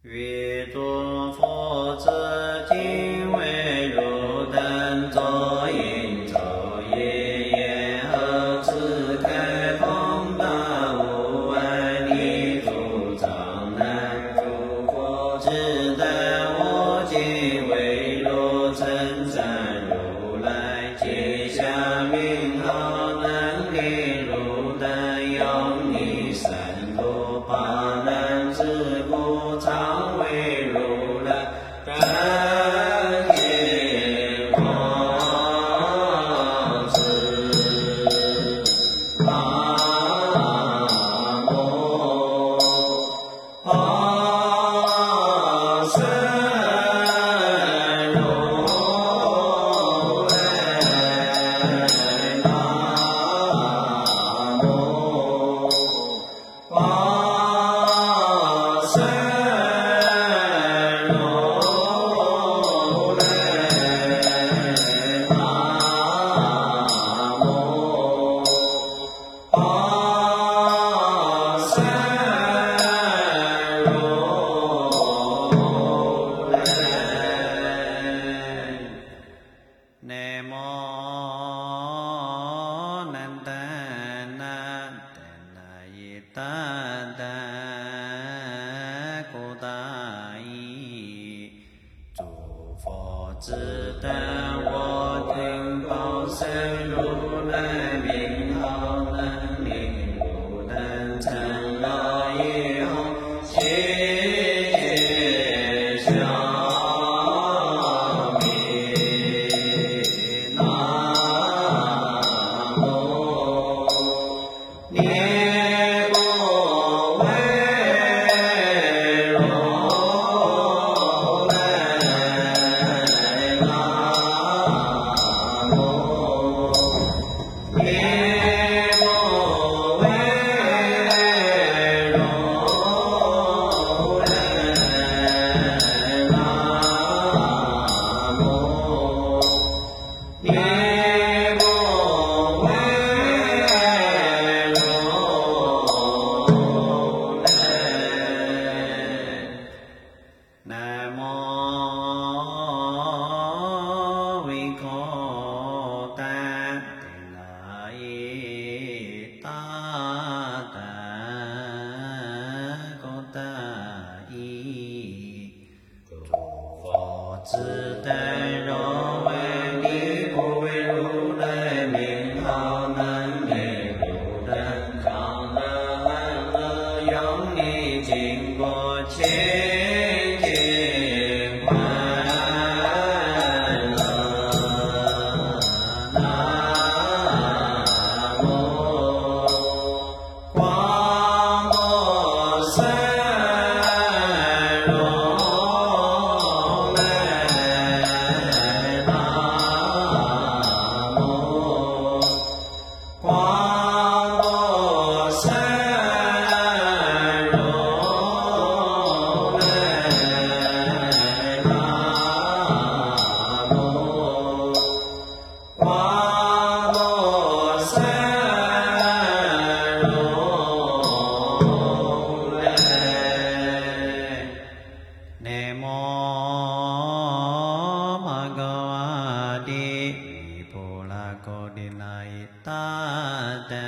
月作佛子今为如灯作引昼夜夜后自开通达无碍力主张难诸佛只待我今为如称赞如来接下名号能力如灯用你三多巴难自故常为如来感应光智阿摩阿僧如来南无阿僧如来南无阿僧如来南无难达那达那耶达达古达伊诸佛只等我听报身如来名号能力如灯成了以后悉皆消灭南无涅波为如来南无涅波为如来南无涅波为如来南无维可达那耶达达古达伊诸佛只待若为你不为如来名号能力如灯常乐安乐用你经过清净欢乐南无广波僧如来南无广波僧如来南无广波僧如来南无ภะคะวะติวิปุลาโกตินาอิตาเต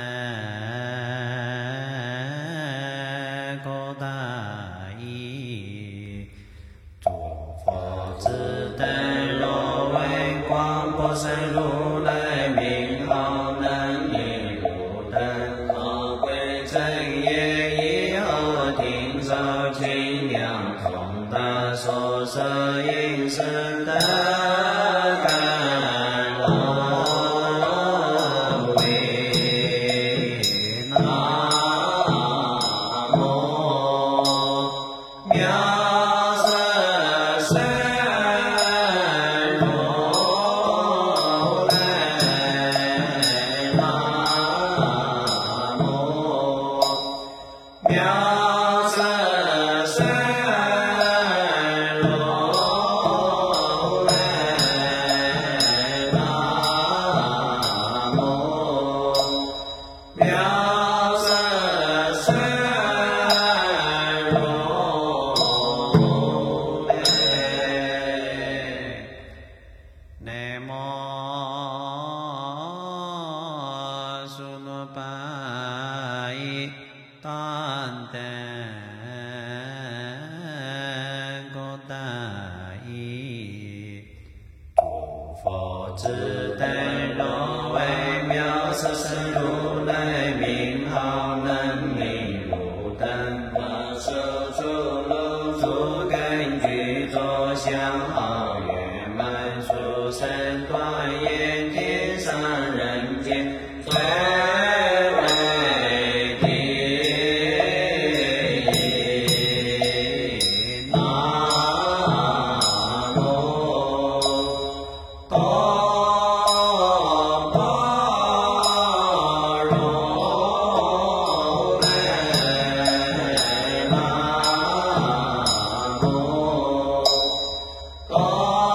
โกตาอิ诸佛只等若为广波僧如来名号能力如灯可归正业以后听受清凉通达所摄应身的甘露为南无妙色身如来南无妙色身如来自等若微妙色身如来名号能名如等法受诸路诸根具作相好圆满殊胜端严天上人间最为第一。南无多般若南无多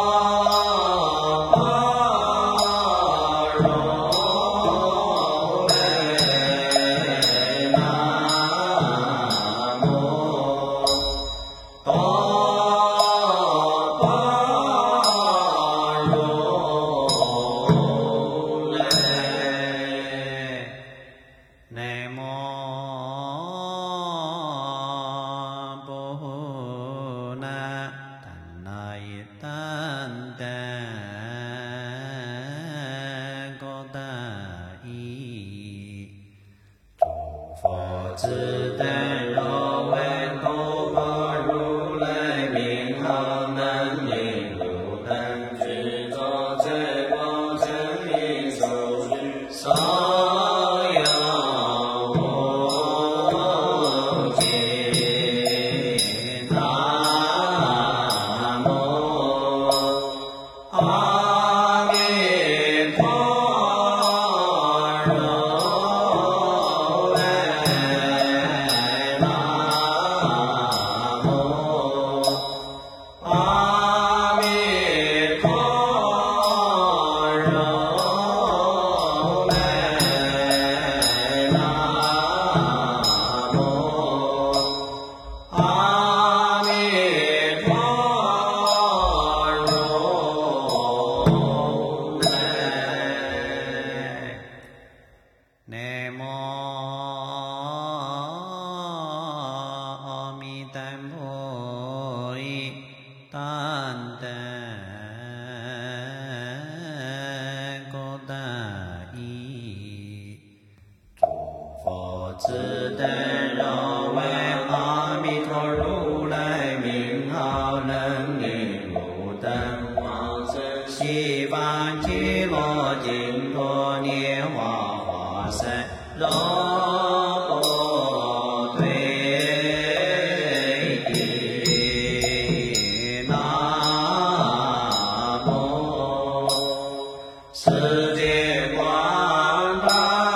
自等若为多般如来名号能名如等具作最光真因受具所有无尽南无阿弥陀罗自等若为阿弥陀如来名号能名如等往生西方极乐净土涅槃化身若不退地南无世界广大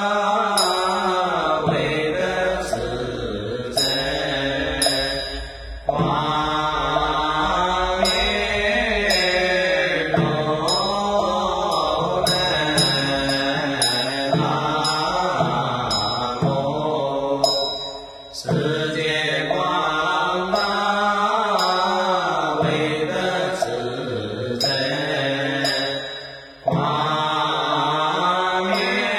世界广大唯德自在，光明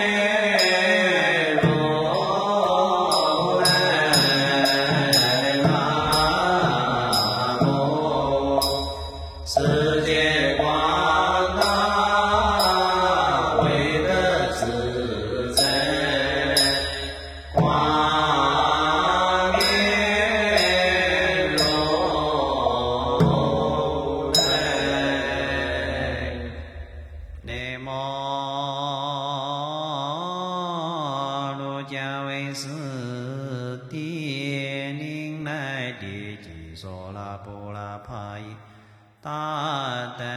如来南无世界广大唯德自在，光娑拉波拉帕依大德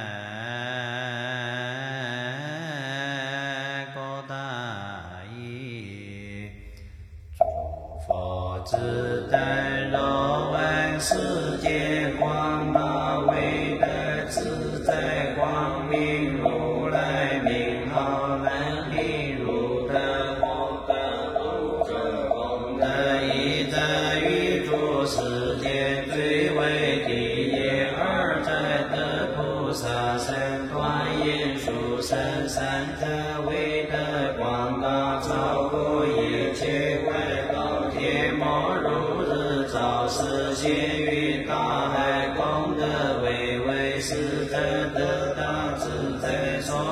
高大依，诸佛自等若闻世界广大唯德自在光明如来名号能名如等功德不正功德一在于诸世界最为第一二在得菩萨身端严殊胜三在唯德广大超过一切怪道天魔如日照实现于大海功德唯唯是真得大自在所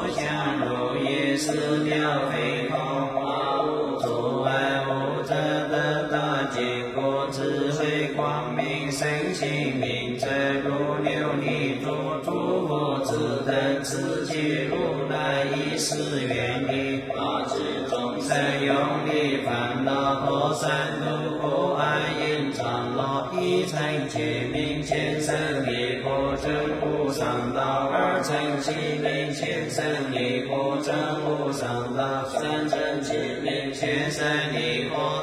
生性命者，如琉璃珠，诸佛自等自己如来一时愿力，法知众生用力烦恼破三毒不爱因长老一层觉明前生离果真无上道，二层其明前生离果真无上道，三层其明前生离果